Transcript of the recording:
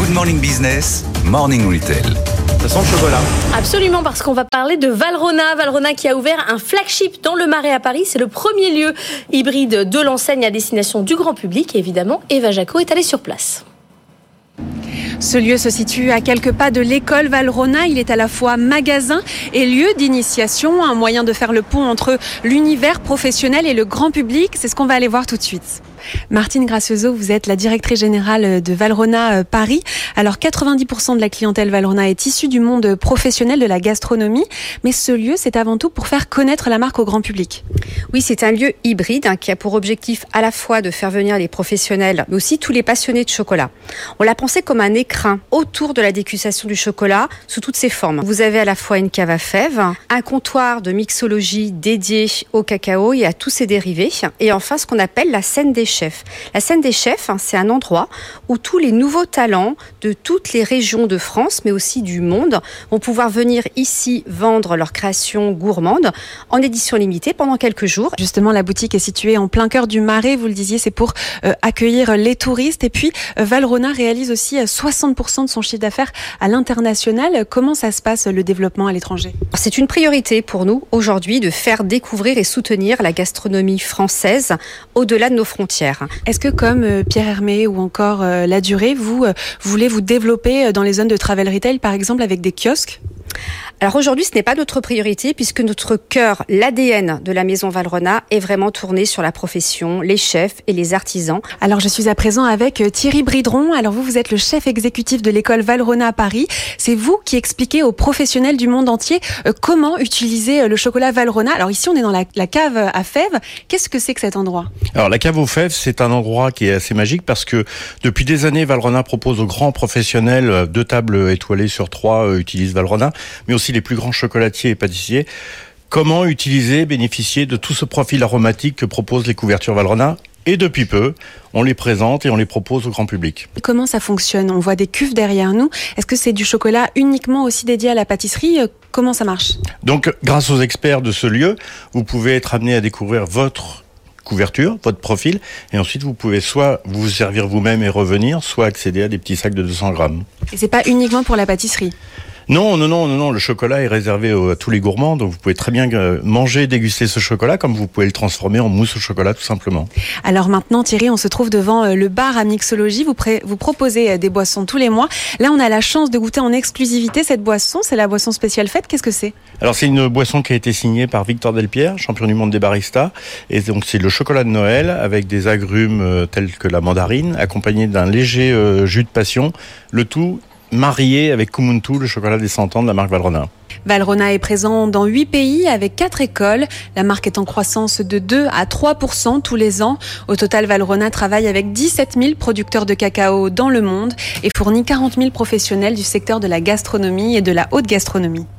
Good Morning Business, Morning Retail. Ça sent le chocolat. Absolument, parce qu'on va parler de Valrhona. Valrhona qui a ouvert un flagship dans le Marais à Paris. C'est le premier lieu hybride de l'enseigne à destination du grand public. Et évidemment, Eva Jaco est allée sur place. Ce lieu se situe à quelques pas de l'école Valrhona. Il est à la fois magasin et lieu d'initiation, un moyen de faire le pont entre l'univers professionnel et le grand public. C'est ce qu'on va aller voir tout de suite. Martine Gracioso, vous êtes la directrice générale de Valrhona Paris. Alors 90% de la clientèle Valrhona est issue du monde professionnel de la gastronomie, mais ce lieu c'est avant tout pour faire connaître la marque au grand public. Oui, c'est un lieu hybride qui a pour objectif à la fois de faire venir les professionnels, mais aussi tous les passionnés de chocolat. On l'a pensé comme un écrin autour de la dégustation du chocolat sous toutes ses formes. Vous avez à la fois une cave à fèves, un comptoir de mixologie dédié au cacao et à tous ses dérivés, et enfin ce qu'on appelle la scène des chefs. La scène des chefs, c'est un endroit où tous les nouveaux talents de toutes les régions de France, mais aussi du monde, vont pouvoir venir ici vendre leurs créations gourmandes en édition limitée pendant quelques jours. Justement, la boutique est située en plein cœur du Marais, vous le disiez, c'est pour accueillir les touristes. Et puis, Valrhona réalise aussi 60% de son chiffre d'affaires à l'international. Comment ça se passe, le développement à l'étranger ? C'est une priorité pour nous aujourd'hui de faire découvrir et soutenir la gastronomie française au-delà de nos frontières. Est-ce que comme Pierre Hermé ou encore La Durée, vous voulez vous développer dans les zones de travel retail, par exemple avec des kiosques ? Alors aujourd'hui, ce n'est pas notre priorité puisque notre cœur, l'ADN de la maison Valrhona est vraiment tourné sur la profession, les chefs et les artisans. Alors je suis à présent avec Thierry Bridron. Alors vous êtes le chef exécutif de l'école Valrhona à Paris. C'est vous qui expliquez aux professionnels du monde entier comment utiliser le chocolat Valrhona. Alors ici, on est dans la cave à fèves. Qu'est-ce que c'est que cet endroit ? Alors la cave aux fèves, c'est un endroit qui est assez magique parce que depuis des années, Valrhona propose aux grands professionnels 2 tables étoilées sur 3 utilisent Valrhona, mais aussi les plus grands chocolatiers et pâtissiers. Comment bénéficier de tout ce profil aromatique que proposent les couvertures Valrhona ? Et depuis peu, on les présente et on les propose au grand public. Comment ça fonctionne ? On voit des cuves derrière nous. Est-ce que c'est du chocolat uniquement aussi dédié à la pâtisserie ? Comment ça marche ? Donc, grâce aux experts de ce lieu, vous pouvez être amené à découvrir votre couverture, votre profil, et ensuite vous pouvez soit vous servir vous-même et revenir, soit accéder à des petits sacs de 200 grammes. Et c'est pas uniquement pour la pâtisserie ? Non, le chocolat est réservé à tous les gourmands, donc vous pouvez très bien manger et déguster ce chocolat, comme vous pouvez le transformer en mousse au chocolat tout simplement. Alors maintenant Thierry, on se trouve devant le bar à mixologie, vous proposez des boissons tous les mois. Là on a la chance de goûter en exclusivité cette boisson, c'est la boisson spéciale fête, qu'est-ce que c'est ? Alors c'est une boisson qui a été signée par Victor Delpierre, champion du monde des baristas, et donc c'est le chocolat de Noël avec des agrumes tels que la mandarine, accompagné d'un léger jus de passion, le tout marié avec Kumuntu, le chocolat des 100 ans de la marque Valrhona. Valrhona est présent dans 8 pays avec 4 écoles. La marque est en croissance de 2 à 3% tous les ans. Au total, Valrhona travaille avec 17 000 producteurs de cacao dans le monde et fournit 40 000 professionnels du secteur de la gastronomie et de la haute gastronomie.